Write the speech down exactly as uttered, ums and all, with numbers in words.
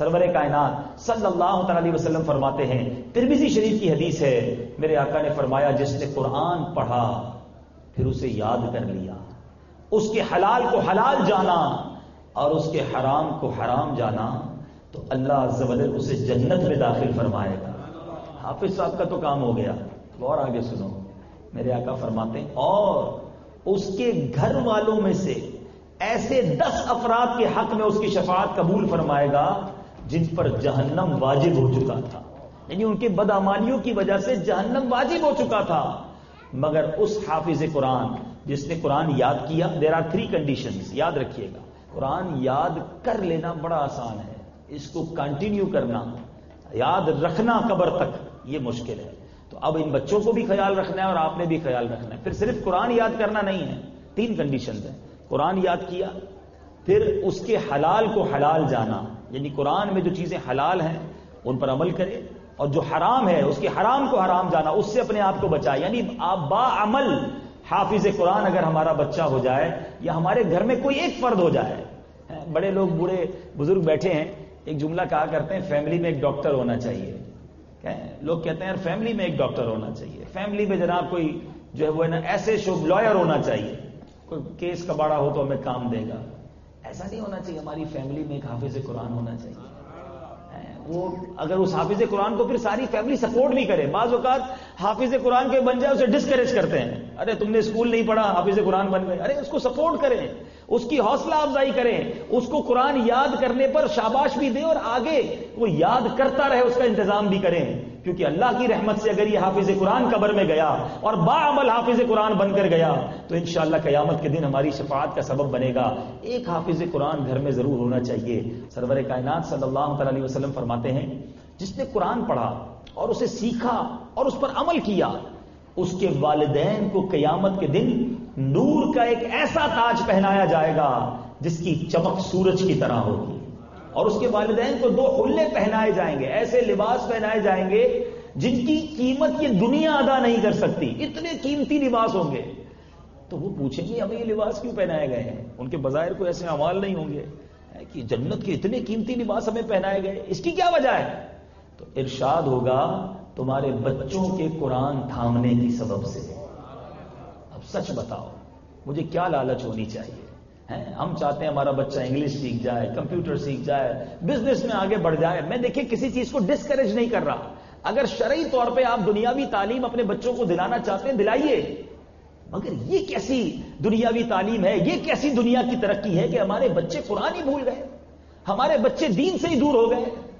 سرور کائنات صلی اللہ تعالی علیہ وسلم فرماتے ہیں، ترمذی شریف کی حدیث ہے، میرے آقا نے فرمایا جس نے قرآن پڑھا پھر اسے یاد کر لیا، اس کے حلال کو حلال جانا اور اس کے حرام کو حرام جانا، تو اللہ عز و جل اسے جنت میں داخل فرمائے گا۔ حافظ صاحب کا تو کام ہو گیا، اور آگے سنو، میرے آقا فرماتے ہیں اور اس کے گھر والوں میں سے ایسے دس افراد کے حق میں اس کی شفاعت قبول فرمائے گا جن پر جہنم واجب ہو چکا تھا، یعنی ان کے بدعمالیوں کی وجہ سے جہنم واجب ہو چکا تھا، مگر اس حافظ قرآن جس نے قرآن یاد کیا۔ دیر آر تھری کنڈیشنز، یاد رکھیے گا، قرآن یاد کر لینا بڑا آسان ہے، اس کو کنٹینیو کرنا، یاد رکھنا قبر تک یہ مشکل ہے۔ تو اب ان بچوں کو بھی خیال رکھنا ہے اور آپ نے بھی خیال رکھنا ہے۔ پھر صرف قرآن یاد کرنا نہیں ہے، تین کنڈیشنز ہیں، قرآن یاد کیا، پھر اس کے حلال کو حلال جانا، یعنی قرآن میں جو چیزیں حلال ہیں ان پر عمل کرے، اور جو حرام ہے اس کے حرام کو حرام جانا، اس سے اپنے آپ کو بچائے۔ یعنی آپ با عمل حافظ قرآن اگر ہمارا بچہ ہو جائے یا ہمارے گھر میں کوئی ایک فرد ہو جائے، بڑے لوگ بوڑھے بزرگ بیٹھے ہیں، ایک جملہ کہا کرتے ہیں فیملی میں ایک ڈاکٹر ہونا چاہیے۔ لوگ کہتے ہیں یار فیملی میں ایک ڈاکٹر ہونا چاہیے، فیملی میں جناب کوئی جو ہے وہ ہے نا ایسے شوب لائر ہونا چاہیے، کوئی کیس کا بڑا ہو تو ہمیں کام دے گا۔ ایسا نہیں ہونا چاہیے، ہماری فیملی میں ایک حافظ قرآن ہونا چاہیے۔ وہ اگر اس حافظ قرآن کو پھر ساری فیملی سپورٹ بھی کرے، بعض اوقات حافظ قرآن کے بن جائے اسے ڈسکریج کرتے ہیں، ارے تم نے اسکول نہیں پڑھا حافظ قرآن بن گئے، ارے اس کو سپورٹ کریں، اس کی حوصلہ افزائی کریں، اس کو قرآن یاد کرنے پر شاباش بھی دیں اور آگے وہ یاد کرتا رہے اس کا انتظام بھی کریں، کیونکہ اللہ کی رحمت سے اگر یہ حافظ قرآن قبر میں گیا اور باعمل حافظ قرآن بن کر گیا تو انشاءاللہ قیامت کے دن ہماری شفاعت کا سبب بنے گا۔ ایک حافظ قرآن گھر میں ضرور ہونا چاہیے۔ سرور کائنات صلی اللہ تعالی علیہ وسلم فرماتے ہیں جس نے قرآن پڑھا اور اسے سیکھا اور اس پر عمل کیا، اس کے والدین کو قیامت کے دن نور کا ایک ایسا تاج پہنایا جائے گا جس کی چمک سورج کی طرح ہوگی، اور اس کے والدین کو دو حلے پہنائے جائیں گے، ایسے لباس پہنائے جائیں گے جن کی قیمت یہ دنیا ادا نہیں کر سکتی، اتنے قیمتی لباس ہوں گے۔ تو وہ پوچھیں گے ہمیں یہ لباس کیوں پہنائے گئے ہیں؟ ان کے بظاہر کوئی ایسے اعمال نہیں ہوں گے کہ جنت کے اتنے قیمتی لباس ہمیں پہنائے گئے، اس کی کیا وجہ ہے؟ تو ارشاد ہوگا تمہارے بچوں کے قرآن تھامنے کی سبب سے۔ اب سچ بتاؤ مجھے کیا لالچ ہونی چاہیے؟ ہم چاہتے ہیں ہمارا بچہ انگلش سیکھ جائے، کمپیوٹر سیکھ جائے، بزنس میں آگے بڑھ جائے۔ میں دیکھیں کسی چیز کو ڈسکریج نہیں کر رہا، اگر شرعی طور پہ آپ دنیاوی تعلیم اپنے بچوں کو دلانا چاہتے ہیں دلائیے، مگر یہ کیسی دنیاوی تعلیم ہے، یہ کیسی دنیا کی ترقی ہے کہ ہمارے بچے قرآن ہی بھول گئے، ہمارے بچے دین سے ہی دور ہو گئے۔